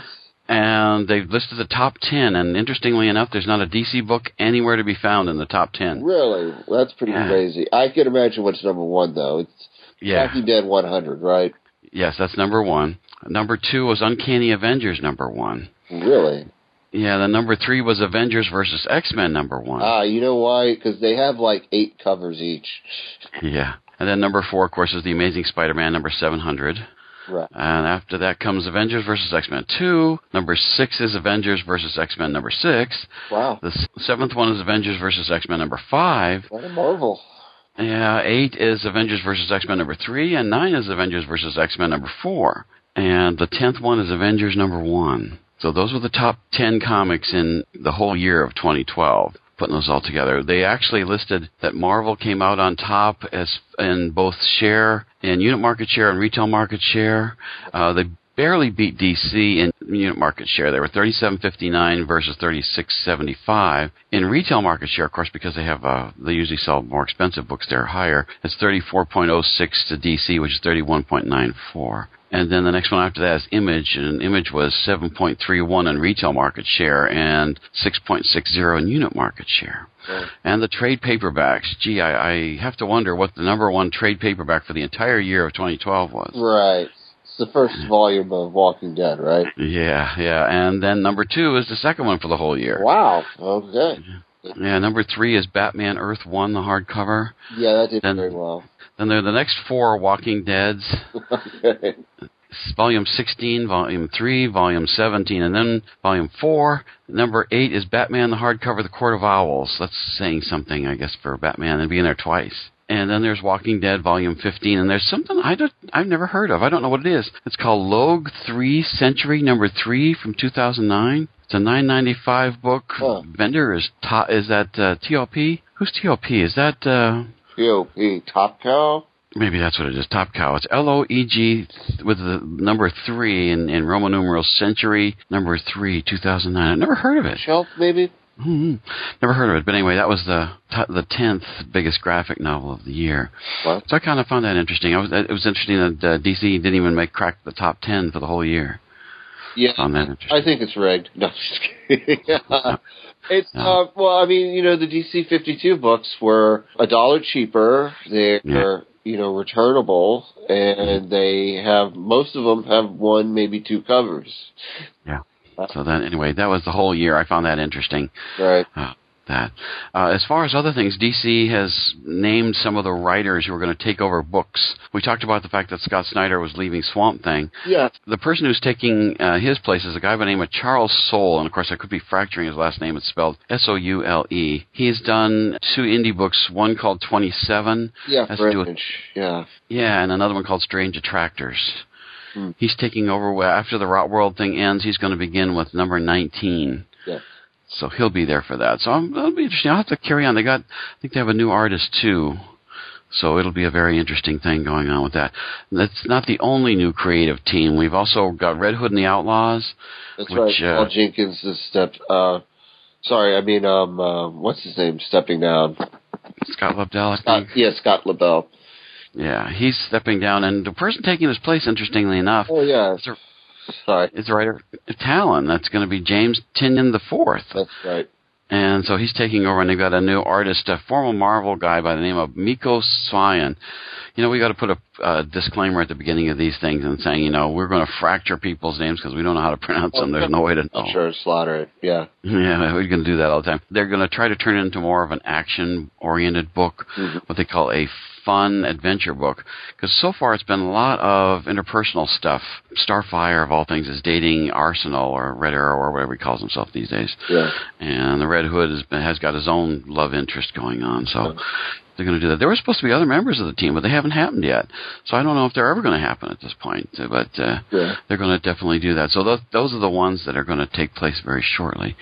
And they've listed the top ten, and interestingly enough, there's not a D C book anywhere to be found in the top ten. Really? Well, that's pretty yeah. crazy. I can imagine what's number one, though. It's yeah. Walking Dead one hundred, right? Yes, that's number one. Number two was Uncanny Avengers number one. Really? Yeah, the number three was Avengers versus X-Men number one. Ah, you know why? Because they have like eight covers each. Yeah. And then number four, of course, is The Amazing Spider-Man number seven hundred. Right. And after that comes Avengers versus X-Men two. Number six is Avengers versus X-Men number six. Wow. The s- seventh one is Avengers versus X-Men number five. What a Marvel. Yeah, eight is Avengers versus X-Men number three, and nine is Avengers versus X-Men number four. And the tenth one is Avengers number one. So those were the top ten comics in the whole year of twenty twelve. Putting those all together, they actually listed that Marvel came out on top as in both share, in unit market share and retail market share. Uh, they barely beat D C in unit market share. They were thirty-seven fifty-nine versus thirty-six seventy-five. In retail market share, of course, because they have uh, they usually sell more expensive books, they're higher. It's thirty-four point oh six to D C, which is thirty-one point nine four. And then the next one after that is Image, and Image was seven point three one in retail market share and six point six zero in unit market share. Right. And the trade paperbacks, gee, I, I have to wonder what the number one trade paperback for the entire year of twenty twelve was. Right. It's the first volume of Walking Dead, right? Yeah, yeah. And then number two is the second one for the whole year. Wow. Okay. Yeah, number three is Batman Earth one, the hardcover. Yeah, that did then, very well. Then there are the next four Walking Deads. Okay. Volume sixteen, Volume three, Volume seventeen, and then Volume four. Number eight is Batman, the hardcover, The Court of Owls. That's saying something, I guess, for Batman, and being there twice. And then there's Walking Dead, Volume fifteen, and there's something I don't, I've never heard of. I don't know what it is. It's called Logue three Century, number three from two thousand nine. It's a nine ninety-five book. Huh. Vendor is, to, is that uh, T L P? Who's T L P? Is that... Uh, T L P, Top Cow? Maybe that's what it is, Top Cow. It's L O E G with the number three in, in Roman numerals, Century, number three, two thousand nine. I've never heard of it. Shelf, maybe? Mm-hmm. Never heard of it. But anyway, that was the t- the tenth biggest graphic novel of the year. What? So I kind of found that interesting. I was, it was interesting that uh, D C didn't even make crack the top ten for the whole year. Yeah, I think it's rigged. No, just kidding. yeah. It's no. uh, well, I mean, you know, the D C fifty-two books were a dollar cheaper. They're yeah. you know returnable, and they have most of them have one, maybe two covers. Yeah. So then, anyway, that was the whole year. I found that interesting. Right. Uh, that. Uh, as far as other things, D C has named some of the writers who are going to take over books. We talked about the fact that Scott Snyder was leaving Swamp Thing. Yeah. The person who's taking uh, his place is a guy by the name of Charles Soule, and of course I could be fracturing his last name. It's spelled S O U L E. He's done two indie books, one called twenty-seven. Yeah, has to do with, yeah. Yeah, and another one called Strange Attractors. Hmm. He's taking over, after the Rot World thing ends, he's going to begin with number nineteen. Yeah. So he'll be there for that. So um, that'll be interesting. I'll have to carry on. They got, I think they have a new artist too. So it'll be a very interesting thing going on with that. That's not the only new creative team. We've also got Red Hood and the Outlaws. That's which, right. Uh, Paul Jenkins is stepped. Uh, sorry, I mean, um, uh, what's his name? Stepping down. Scott Lobdell. I Scott, think. yeah, Scott Lobdell. Yeah, he's stepping down, and the person taking his place, interestingly enough, oh yeah, is a, Sorry. is the writer of Talon. That's going to be James Tynion the Fourth. That's right. And so he's taking over, and they've got a new artist, a former Marvel guy by the name of Miko Swayan. You know, we got to put a uh, disclaimer at the beginning of these things and saying, you know, we're going to fracture people's names because we don't know how to pronounce them. There's no way to know. I'm sure slaughter it, yeah. Yeah, we're going to do that all the time. They're going to try to turn it into more of an action-oriented book, mm-hmm. what they call a fun adventure book, because so far it's been a lot of interpersonal stuff. Starfire, of all things, is dating Arsenal or Red Arrow or whatever he calls himself these days. Yeah. And the Red Hood has, been, has got his own love interest going on, so yeah. they're going to do that. There were supposed to be other members of the team, but they haven't happened yet. So I don't know if they're ever going to happen at this point, but uh, yeah. they're going to definitely do that. So those, those are the ones that are going to take place very shortly.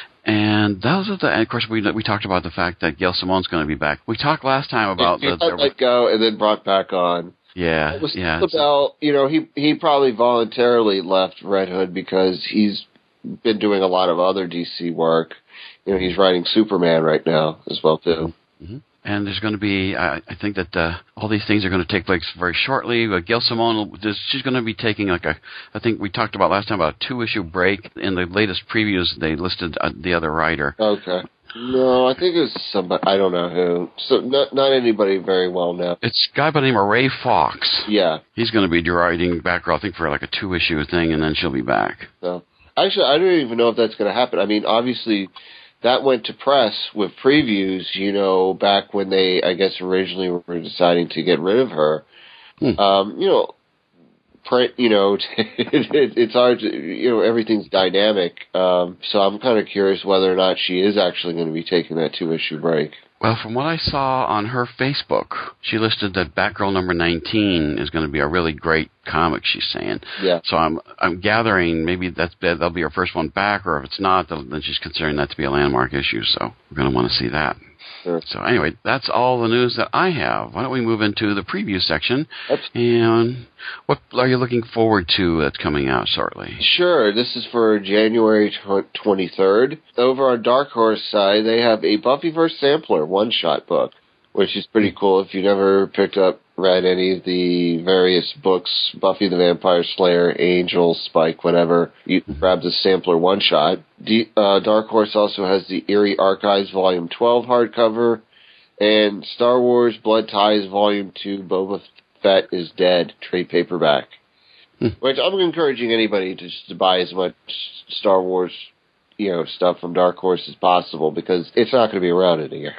And those are the. And of course, we we talked about the fact that Gail Simone's going to be back. We talked last time about he, he the, let go and then brought back on. Yeah, it was yeah. About you know he he probably voluntarily left Red Hood because he's been doing a lot of other D C work. You know, he's writing Superman right now as well too. Mm-hmm. And there's going to be, uh, I think that uh, all these things are going to take place very shortly. But Gail Simone, she's going to be taking like a, I think we talked about last time about a two-issue break. In the latest previews, they listed uh, the other writer. Okay. No, I think it's somebody, I don't know who. So not not anybody very well known. It's a guy by the name of Ray Fox. Yeah. He's going to be writing back, I think, for like a two-issue thing, and then she'll be back. So, actually, I don't even know if that's going to happen. I mean, obviously, that went to press with previews, you know, back when they, I guess, originally were deciding to get rid of her. Hmm. Um, you know, print, you know, it, it's hard to, you know, everything's dynamic. Um, so I'm kind of curious whether or not she is actually going to be taking that two-issue break. Well, from what I saw on her Facebook, she listed that Batgirl number nineteen is going to be a really great comic, she's saying. Yeah. So I'm I'm gathering maybe that's that'll be her first one back, or if it's not, then she's considering that to be a landmark issue, so we're going to want to see that. Sure. So anyway, that's all the news that I have. Why don't we move into the preview section? That's- and what are you looking forward to that's coming out shortly? Sure. This is for January twenty-third. Over on Dark Horse side, they have a Buffyverse Sampler one-shot book, which is pretty cool. If you never picked up, read any of the various books, Buffy the Vampire Slayer, Angel, Spike, whatever, you can grab the Sampler one-shot. D- uh, Dark Horse also has the Eerie Archives Volume twelve hardcover, and Star Wars Blood Ties Volume two, Boba Fett is Dead, trade paperback. Hmm. Which I'm encouraging anybody to just to buy as much Star Wars, you know, stuff from Dark Horse as possible, because it's not going to be around in a year.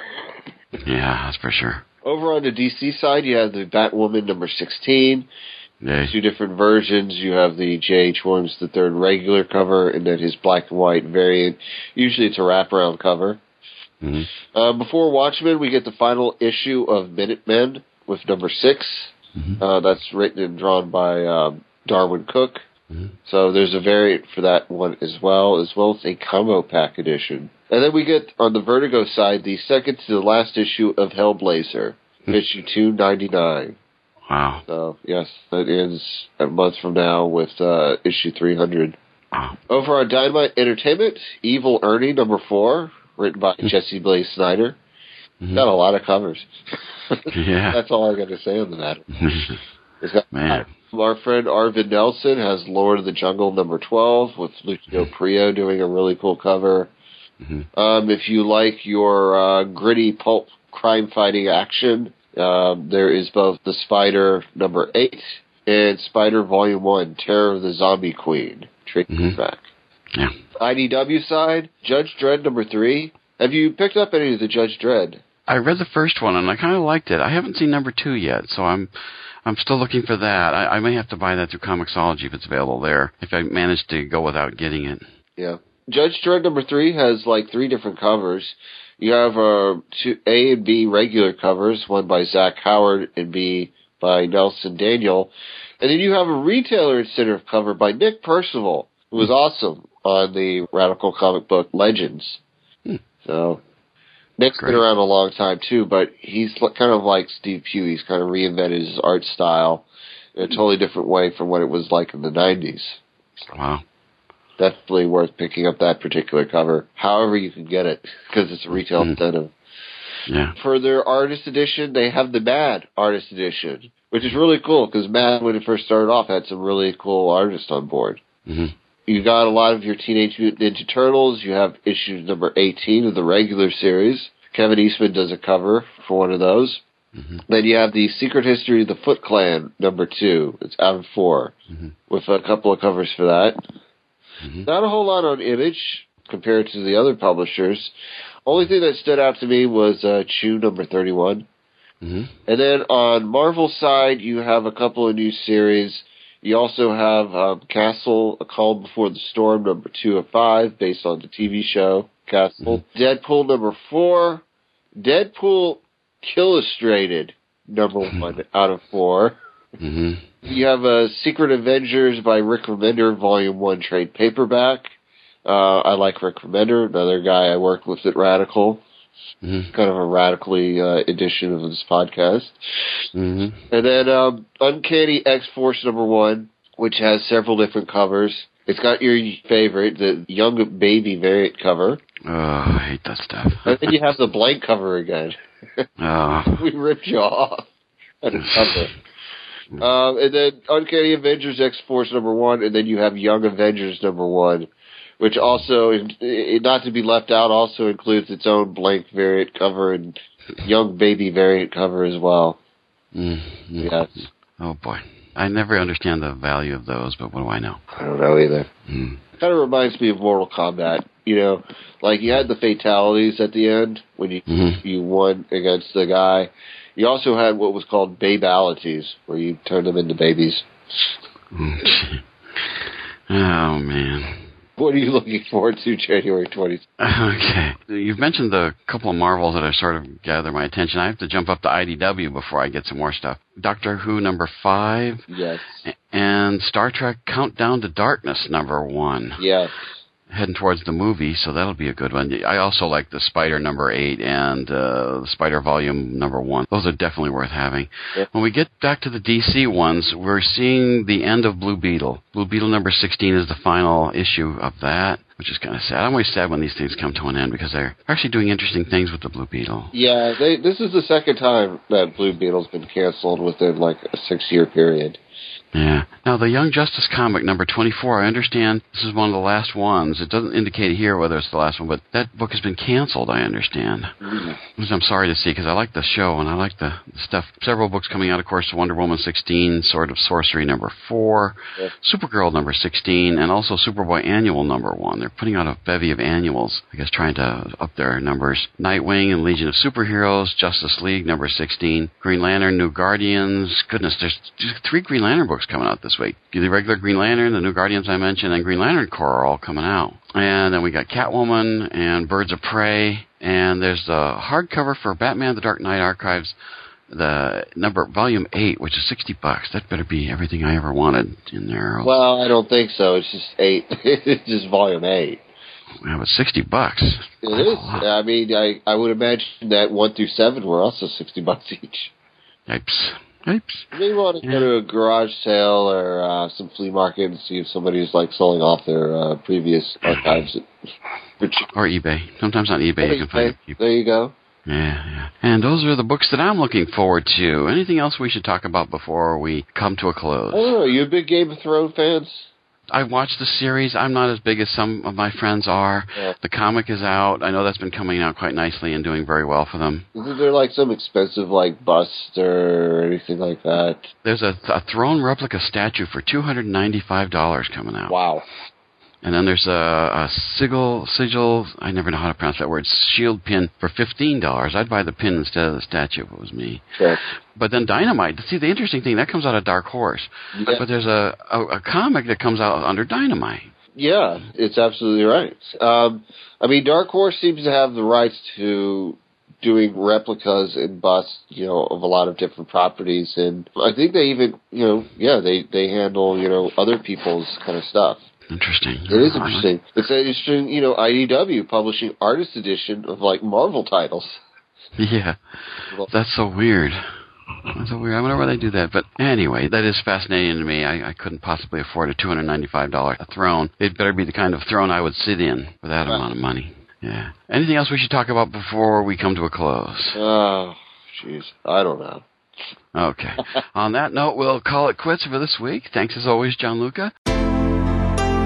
Yeah, that's for sure. Over on the D C side, you have the Batwoman number sixteen. Yeah. Two different versions. You have the J H. Williams the third regular cover, and then his black and white variant. Usually it's a wraparound cover. Mm-hmm. Uh, before Watchmen, we get the final issue of Minutemen with number six. Mm-hmm. Uh, that's written and drawn by um, Darwin Cook. Mm-hmm. So there's a variant for that one as well, as well as a combo pack edition. And then we get, on the Vertigo side, the second to the last issue of Hellblazer, mm-hmm. issue two ninety-nine. Wow. So, yes, that ends a month from now with uh, issue three hundred. Wow. Over on Dynamite Entertainment, Evil Ernie number four, written by mm-hmm. Jesse Blaze Snyder. Mm-hmm. Got a lot of covers. Yeah. That's all I got to say on the matter. It's got, Man. Our friend Arvid Nelson has Lord of the Jungle number twelve with Lucio Prio doing a really cool cover. Mm-hmm. Um, if you like your uh, gritty pulp crime-fighting action, um, there is both The Spider number eight and Spider Volume one, Terror of the Zombie Queen. Trade mm-hmm. back. Yeah. I D W side, Judge Dredd number three. Have you picked up any of the Judge Dredd? I read the first one, and I kind of liked it. I haven't seen number two yet, so I'm I'm still looking for that. I, I may have to buy that through Comixology if it's available there, if I manage to go without getting it. Yeah. Judge Dredd number three has like three different covers. You have uh, two A and B regular covers, one by Zach Howard and B by Nelson Daniel. And then you have a retailer incentive cover by Nick Percival, who was awesome on the Radical comic book Legends. Hmm. So Nick's Great. been around a long time too, but he's kind of like Steve Pugh. He's kind of reinvented his art style in a totally different way from what it was like in the nineties. Wow. Definitely worth picking up that particular cover, however you can get it, because it's a retail mm. incentive. Yeah. For their artist edition, they have the Mad artist edition, which is really cool, because Mad, when it first started off, had some really cool artists on board. Mm-hmm. You got a lot of your Teenage Mutant Ninja Turtles. You have issue number eighteen of the regular series. Kevin Eastman does a cover for one of those. Mm-hmm. Then you have the Secret History of the Foot Clan, number two. It's out of four, mm-hmm. with a couple of covers for that. Mm-hmm. Not a whole lot on Image compared to the other publishers. Only thing that stood out to me was uh, Chew, number thirty-one. Mm-hmm. And then on Marvel's side, you have a couple of new series. You also have um, Castle, A Calm Before the Storm, number two of five, based on the T V show Castle. Mm-hmm. Deadpool, number four. Deadpool Illustrated, number one out of four. Mm-hmm. You have uh, Secret Avengers by Rick Remender, Volume one trade paperback. Uh, I like Rick Remender, another guy I worked with at Radical. Mm-hmm. Kind of a radically uh, edition of this podcast. Mm-hmm. And then um, Uncanny X-Force number one, which has several different covers. It's got your favorite, the Young Baby variant cover. Oh, I hate that stuff. And then you have the blank cover again. Oh. We ripped you off at a cover. Um, and then Uncanny Avengers X-Force number one, and then you have Young Avengers number one, which also, not to be left out, also includes its own blank variant cover and Young Baby variant cover as well. Mm-hmm. Yes. Oh, boy. I never understand the value of those, but what do I know? I don't know either. Mm. Kind of reminds me of Mortal Kombat. You know, like you had the fatalities at the end when you mm-hmm. you won against the guy. You also had what was called babalities, where you turned them into babies. Oh, man. What are you looking forward to January twentieth? Okay. You've mentioned the couple of Marvels that are sort of gather my attention. I have to jump up to I D W before I get some more stuff. Doctor Who number five. Yes. And Star Trek Countdown to Darkness number one. Yes. Heading towards the movie, so that'll be a good one. I also like the Spider number eight and uh, the Spider volume number one. Those are definitely worth having. Yep. When we get back to the D C ones, we're seeing the end of Blue Beetle. Blue Beetle number sixteen is the final issue of that, which is kind of sad. I'm always sad when these things come to an end because they're actually doing interesting things with the Blue Beetle. Yeah, they, this is the second time that Blue Beetle's been canceled within like a six-year period. Yeah. Now, the Young Justice comic, number twenty-four, I understand this is one of the last ones. It doesn't indicate here whether it's the last one, but that book has been canceled, I understand. Mm-hmm. Which I'm sorry to see, because I like the show, and I like the stuff. Several books coming out, of course, Wonder Woman sixteen, Sword of Sorcery number four, yeah. Supergirl number sixteen, and also Superboy Annual number one. They're putting out a bevy of annuals, I guess trying to up their numbers. Nightwing and Legion of Superheroes, Justice League number sixteen, Green Lantern, New Guardians. Goodness, there's three Green Lantern books coming out this week. The regular Green Lantern, the New Guardians I mentioned, and Green Lantern Corps are all coming out. And then we got Catwoman and Birds of Prey, and there's the hardcover for Batman: The Dark Knight Archives, the number volume eight, which is sixty bucks. That better be everything I ever wanted in there. Well, I don't think so. It's just eight. It's just volume eight. Yeah, but sixty bucks. It is. I mean, I I would imagine that one through seven were also sixty bucks each. Yipes. Oops. Maybe want to yeah. go to a garage sale or uh, some flea market and see if somebody's like selling off their uh, previous archives. Or eBay. Sometimes on eBay or you can eBay. find it. There you go. Yeah, yeah. And those are the books that I'm looking forward to. Anything else we should talk about before we come to a close? Oh, are you a big Game of Thrones fans? I watched the series. I'm not as big as some of my friends are. Yeah. The comic is out. I know that's been coming out quite nicely and doing very well for them. Isn't there like some expensive like bust or anything like that? There's a, a throne replica statue for two hundred ninety-five dollars coming out. Wow. And then there's a, a sigil, sigil, I never know how to pronounce that word, shield pin for fifteen dollars. I'd buy the pin instead of the statue if it was me. Sure. But then Dynamite, see, the interesting thing, that comes out of Dark Horse. Yeah. But there's a, a, a comic that comes out under Dynamite. Yeah, it's absolutely right. Um, I mean, Dark Horse seems to have the rights to doing replicas and busts, you know, of a lot of different properties. And I think they even, you know, yeah, they, they handle, you know, other people's kind of stuff. Interesting. It is interesting. It's interesting, you know, I D W publishing artist edition of, like, Marvel titles. Yeah. That's so weird. That's so weird. I wonder why they do that. But anyway, that is fascinating to me. I, I couldn't possibly afford a two hundred ninety-five dollars throne. It better be the kind of throne I would sit in for that right. amount of money. Yeah. Anything else we should talk about before we come to a close? Oh, jeez. I don't know. Okay. On that note, we'll call it quits for this week. Thanks as always, John Luca.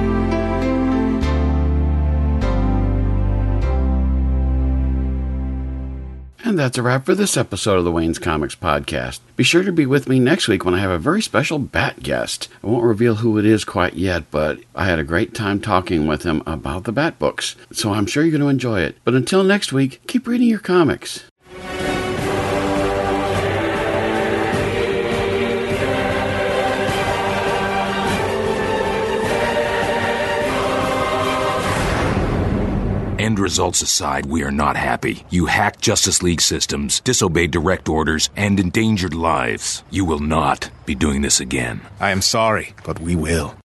And that's a wrap for this episode of the Wayne's Comics Podcast. Be sure to be with me next week when I have a very special Bat guest. I won't reveal who it is quite yet, but I had a great time talking with him about the Bat books, so I'm sure you're going to enjoy it. But until next week, keep reading your comics. End results aside, we are not happy. You hacked Justice League systems, disobeyed direct orders, and endangered lives. You will not be doing this again. I am sorry, but we will.